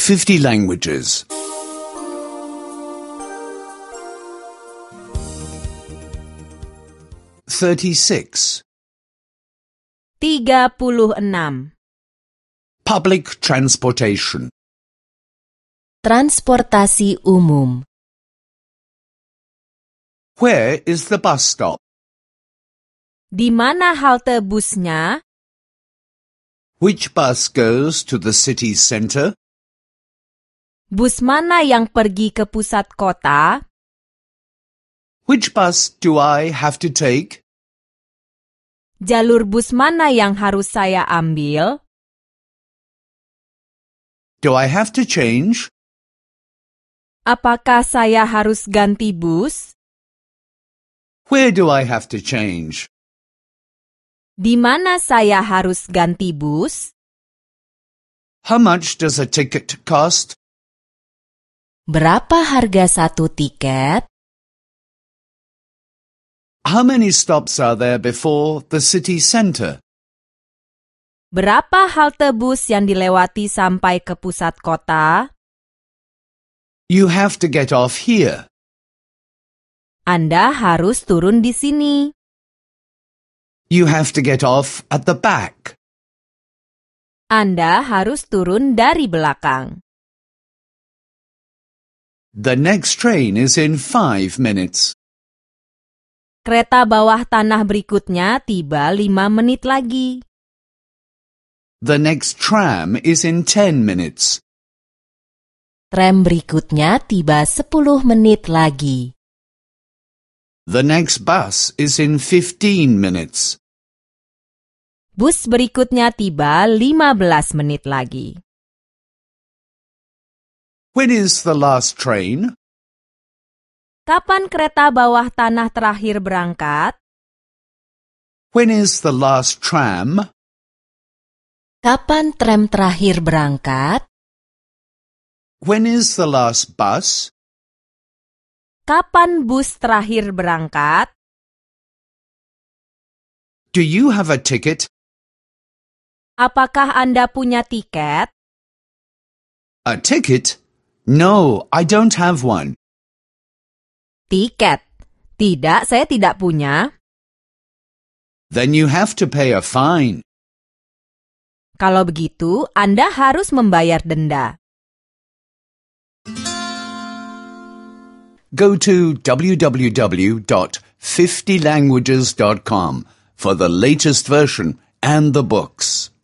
50 languages. 36. 36. Public transportation. Transportasi umum. Where is the bus stop? Di mana halte busnya? Which bus goes to the city center? Bus mana yang pergi ke pusat kota? Which bus do I have to take? Jalur bus mana yang harus saya ambil? Do I have to change? Apakah saya harus ganti bus? Where do I have to change? Di mana saya harus ganti bus? How much does a ticket cost? Berapa harga satu tiket? How many stops are there before the city center? Berapa halte bus yang dilewati sampai ke pusat kota? You have to get off here. Anda harus turun di sini. You have to get off at the back. Anda harus turun dari belakang. The next train is in 5 minutes. Kereta bawah tanah berikutnya tiba 5 menit lagi. The next tram is in 10 minutes. Tram berikutnya tiba 10 menit lagi. The next bus is in 15 minutes. Bus berikutnya tiba 15 menit lagi. When is the last train? Kapan kereta bawah tanah terakhir berangkat? When is the last tram? Kapan tram terakhir berangkat? When is the last bus? Kapan bus terakhir berangkat? Do you have a ticket? Apakah Anda punya tiket? A ticket? No, I don't have one. Tiket. Tidak, saya tidak punya. Then you have to pay a fine. Kalau begitu, Anda harus membayar denda. Go to www.50languages.com for the latest version and the books.